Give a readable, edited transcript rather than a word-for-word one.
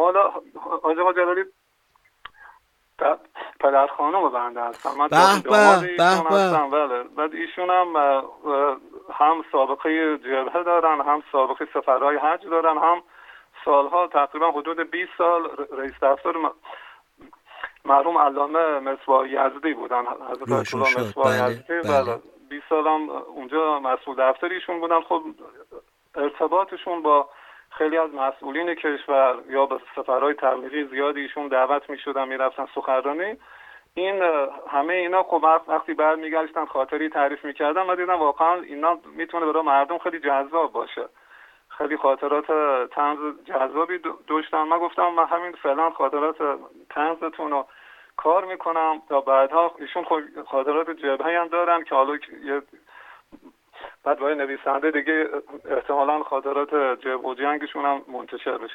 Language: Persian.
حالا آقا جلالی پدر خانم بنده هستم، من داماد ایشون هستم. بله. بعد ایشون هم سابقه جبهه دارن، هم سابقه سفرهای حج دارن، هم سالها تقریبا حدود 20 سال رئیس دفتر مرحوم علامه مصباح یزدی بودن، حضرت آیت الله مصباح یزدی. بله 20 سال هم اونجا مسئول دفتر ایشون بودن. خب ارتباطشون با خیلی از مسئولین کشور یا به سفرهای تبلیغی زیادی ایشون دعوت می‌شدن، می‌رفتن سخنرانی. این همه اینا خب وقتی برمیگشتن خاطری تعریف می‌کردن، من دیدم واقعا اینا میتونه برای مردم خیلی جذاب باشه، خیلی خاطرات طنز جذابی داشتن. من گفتم من همین فعلا خاطرات طنزتون رو کار میکنم تا بعدها. ایشون خاطرات جبهه‌ای هم دارن که حالا بعد باید نویسنده دیگه احتمالاً خاطرات جبهه و جنگشون هم منتشر بشه.